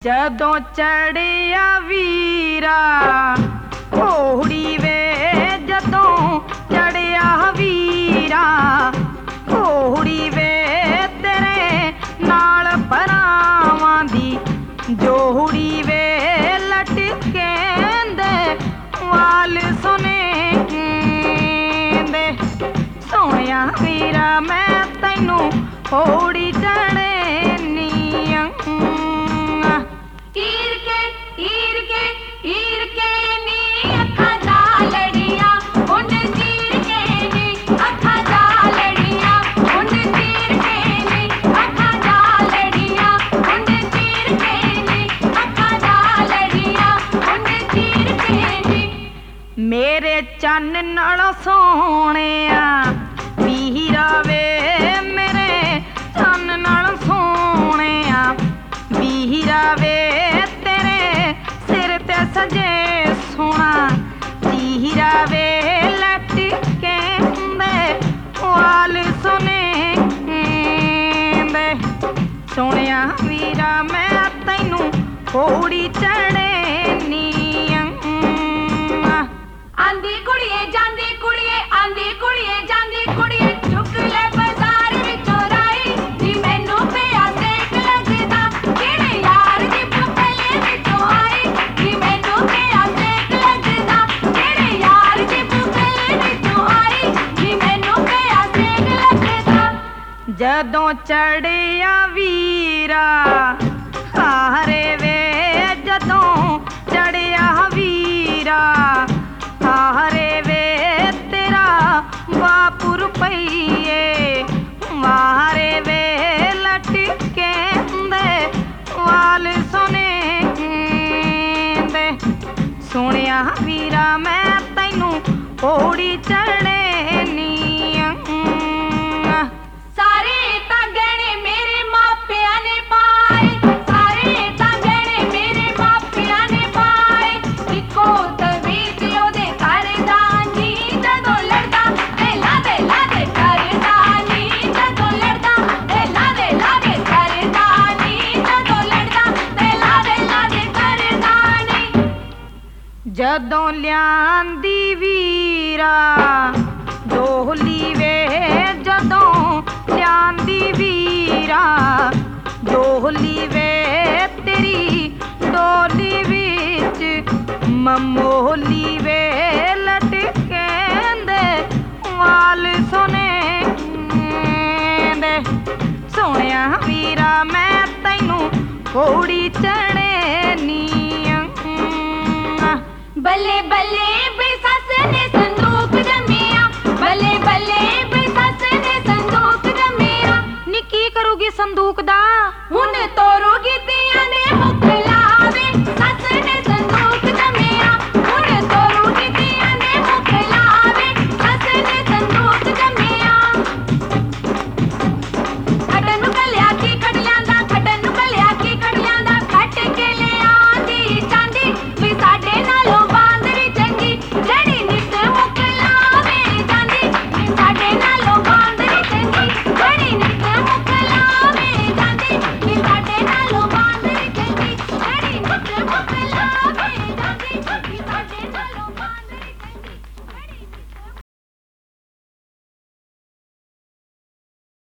जदों चढ़िया वीरा घोड़ी वे, जदों चढ़िया वीरा घोड़ी वे, तेरे नाल भरावां दी जोड़ी वे, लटकेंदे वाल सुनेंदे सोहणिया वीरा मैं तैनू घोड़ी चढ़े मेरे चन्न नालों सोहणिया वीरा वे, मेरे चन्न नालों सोहणिया वीरा वे, तेरे सिर ते सजे सोहणा तीरा वे, लटकेंदे वाल सुनेंदे सोहणिया वीरा मैं तैनू घोड़ी चढ़े आंदी कुड़िए जांदी कुड़िए, आंदी कुड़िए जांदी कुड़िए, चुक ले बाजार विचों राई, जी मैनू पिया सेक लगदा, किहड़े यार दी पुतले विचों आई, जी मैनू पिया सेक लगदा, किहड़े यार दी पुतले विचों आई, जी मैनू पिया सेक लगदा। जदों चढ़िया वीरा हारे वे, जदों चढ़िया वीरा हारे वे, तेरा बापू रुपइये मारे वे, लटकेंदे वाल सुनेंदे सोहणिया वीरा मैं तैनू घोड़ी चढ़े जदों लियांदी वीरा डोली वे, जदों लियांदी वीरा डोली वे, तेरी डोली विच ममोली वे, लटकेंदे वाल सुनेंदे सोहणिया वीरा मैं तैनू घोड़ी चढ़े बल्ले बल्ले